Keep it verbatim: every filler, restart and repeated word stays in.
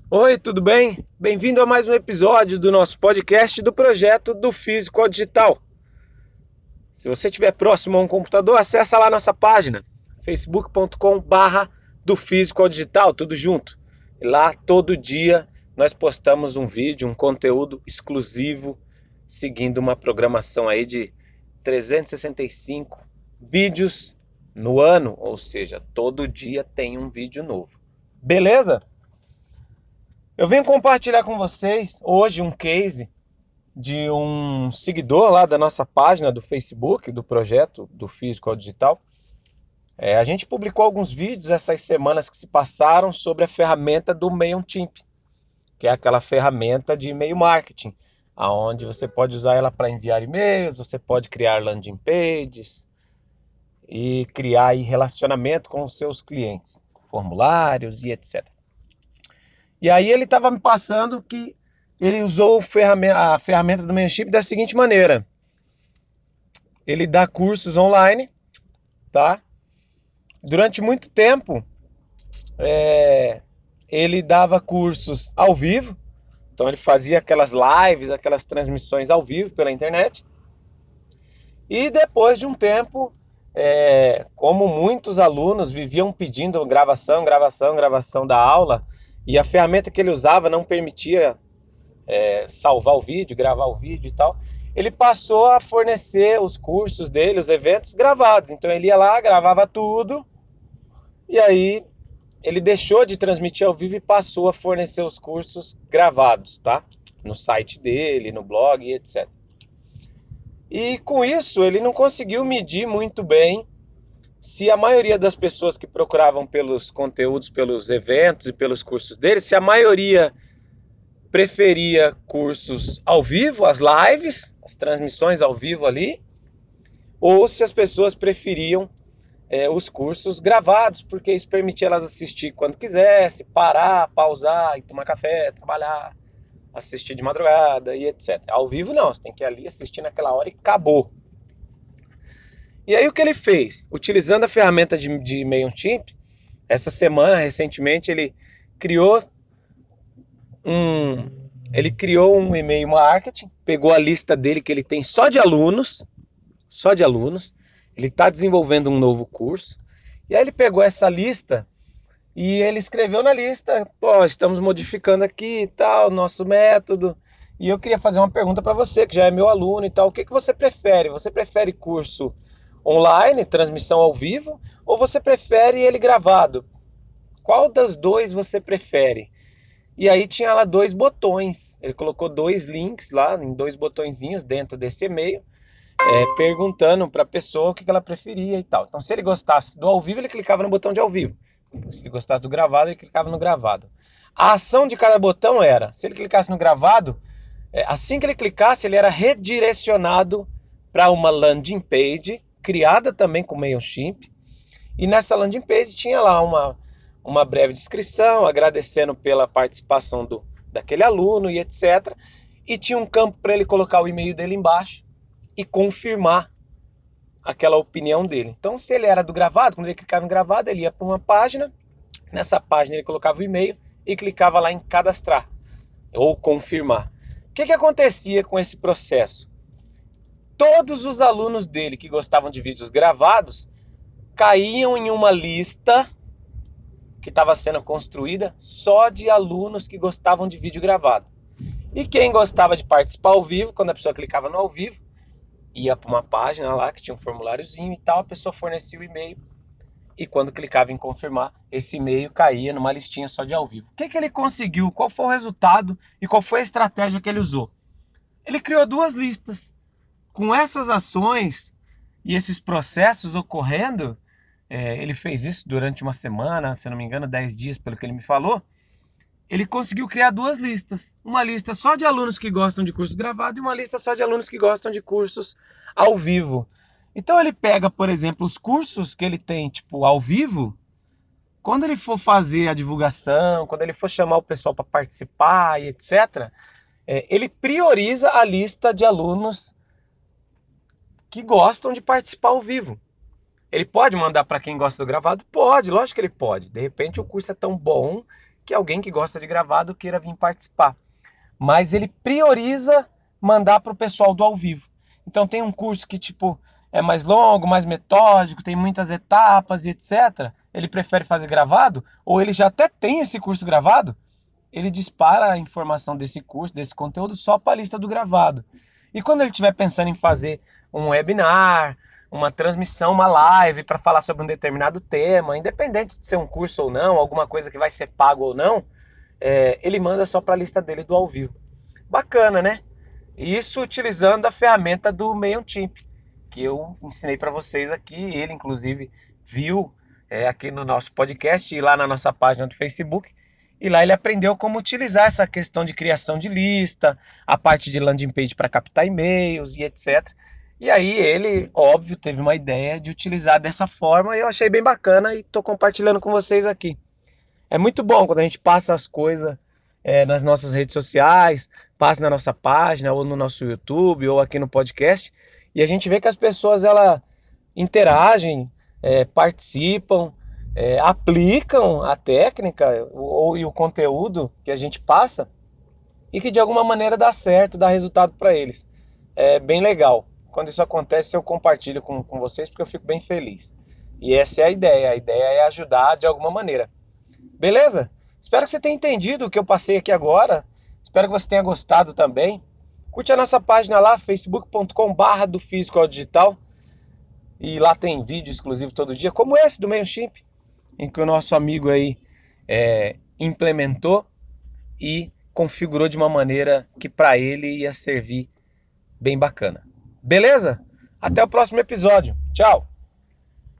Oi, tudo bem? Bem-vindo a mais um episódio do nosso podcast do projeto do Físico ao Digital. Se você estiver próximo a um computador, acessa lá nossa página, facebook ponto com barra do Físico ao Digital, tudo junto. E lá todo dia nós postamos um vídeo, um conteúdo exclusivo, seguindo uma programação aí de trezentos e sessenta e cinco vídeos no ano, ou seja, todo dia tem um vídeo novo. Beleza? Eu venho compartilhar com vocês hoje um case de um seguidor lá da nossa página do Facebook, do projeto do Físico ao Digital. É, a gente publicou alguns vídeos essas semanas que se passaram sobre a ferramenta do MailChimp, que é aquela ferramenta de e-mail marketing, aonde você pode usar ela para enviar e-mails, você pode criar landing pages e criar aí relacionamento com os seus clientes, formulários e etcétera. E aí ele estava me passando que ele usou a ferramenta do MailChimp da seguinte maneira. Ele dá cursos online, tá? Durante muito tempo, é, ele dava cursos ao vivo. Então ele fazia aquelas lives, aquelas transmissões ao vivo pela internet. E depois de um tempo, é, como muitos alunos viviam pedindo gravação, gravação, gravação da aula, e a ferramenta que ele usava não permitia é, salvar o vídeo, gravar o vídeo e tal, ele passou a fornecer os cursos dele, os eventos gravados. Então ele ia lá, gravava tudo, e aí ele deixou de transmitir ao vivo e passou a fornecer os cursos gravados, tá? No site dele, no blog e etcétera. E com isso ele não conseguiu medir muito bem se a maioria das pessoas que procuravam pelos conteúdos, pelos eventos e pelos cursos dele, se a maioria preferia cursos ao vivo, as lives, as transmissões ao vivo ali, ou se as pessoas preferiam é, os cursos gravados, porque isso permitia elas assistir quando quisesse, parar, pausar e tomar café, trabalhar, assistir de madrugada e etcétera. Ao vivo não, você tem que ir ali assistir naquela hora e acabou. E aí o que ele fez? Utilizando a ferramenta de, de MailChimp, essa semana, recentemente, ele criou um, ele criou um e-mail marketing, pegou a lista dele que ele tem só de alunos, só de alunos. Ele está desenvolvendo um novo curso. E aí ele pegou essa lista e ele escreveu na lista, pô, estamos modificando aqui e tal, nosso método. E eu queria fazer uma pergunta para você, que já é meu aluno e tal. O que, que você prefere? Você prefere curso online, transmissão ao vivo, ou você prefere ele gravado? Qual das dois você prefere? E aí tinha lá dois botões. Ele colocou dois links lá, em dois botõezinhos dentro desse e-mail, é, perguntando para a pessoa o que ela preferia e tal. Então, se ele gostasse do ao vivo, ele clicava no botão de ao vivo. Se ele gostasse do gravado, ele clicava no gravado. A ação de cada botão era, se ele clicasse no gravado, é, assim que ele clicasse, ele era redirecionado para uma landing page, criada também com MailChimp, e nessa landing page tinha lá uma, uma breve descrição, agradecendo pela participação do, daquele aluno e etcétera. E tinha um campo para ele colocar o e-mail dele embaixo e confirmar aquela opinião dele. Então, se ele era do gravado, quando ele clicava no gravado, ele ia para uma página. Nessa página ele colocava o e-mail e clicava lá em cadastrar ou confirmar. O que, que acontecia com esse processo? Todos os alunos dele que gostavam de vídeos gravados caíam em uma lista que estava sendo construída só de alunos que gostavam de vídeo gravado. E quem gostava de participar ao vivo, quando a pessoa clicava no ao vivo, ia para uma página lá que tinha um formuláriozinho e tal, a pessoa fornecia o e-mail e quando clicava em confirmar, esse e-mail caía numa listinha só de ao vivo. O que, que ele conseguiu? Qual foi o resultado e qual foi a estratégia que ele usou? Ele criou duas listas. Com essas ações e esses processos ocorrendo, é, ele fez isso durante uma semana, se não me engano, dez dias, pelo que ele me falou. Ele conseguiu criar duas listas. Uma lista só de alunos que gostam de cursos gravados e uma lista só de alunos que gostam de cursos ao vivo. Então ele pega, por exemplo, os cursos que ele tem, tipo, ao vivo, quando ele for fazer a divulgação, quando ele for chamar o pessoal para participar e etcétera, é, ele prioriza a lista de alunos que gostam de participar ao vivo. Ele pode mandar para quem gosta do gravado? Pode, lógico que ele pode. De repente o curso é tão bom que alguém que gosta de gravado queira vir participar. Mas ele prioriza mandar para o pessoal do ao vivo. Então tem um curso que tipo é mais longo, mais metódico, tem muitas etapas e etcétera. Ele prefere fazer gravado, ou ele já até tem esse curso gravado, ele dispara a informação desse curso, desse conteúdo, só para a lista do gravado. E quando ele estiver pensando em fazer um webinar, uma transmissão, uma live para falar sobre um determinado tema, independente de ser um curso ou não, alguma coisa que vai ser pago ou não, é, ele manda só para a lista dele do ao vivo. Bacana, né? Isso utilizando a ferramenta do MailChimp, que eu ensinei para vocês aqui. Ele, inclusive, viu é, aqui no nosso podcast e lá na nossa página do Facebook. E lá ele aprendeu como utilizar essa questão de criação de lista, a parte de landing page para captar e-mails e etcétera. E aí ele, óbvio, teve uma ideia de utilizar dessa forma e eu achei bem bacana e estou compartilhando com vocês aqui. É muito bom quando a gente passa as coisas é, nas nossas redes sociais, passa na nossa página, ou no nosso YouTube, ou aqui no podcast, e a gente vê que as pessoas ela interagem, é, participam, é, aplicam a técnica ou, e o conteúdo que a gente passa e que de alguma maneira dá certo, dá resultado para eles. É bem legal. Quando isso acontece, eu compartilho com, com vocês porque eu fico bem feliz. E essa é a ideia. A ideia é ajudar de alguma maneira. Beleza? Espero que você tenha entendido o que eu passei aqui agora. Espero que você tenha gostado também. Curte a nossa página lá, facebook ponto com barra do Físico ao Digital. E lá tem vídeo exclusivo todo dia, como esse do MailChimp, em que o nosso amigo aí é, implementou e configurou de uma maneira que para ele ia servir bem bacana. Beleza? Até o próximo episódio. Tchau!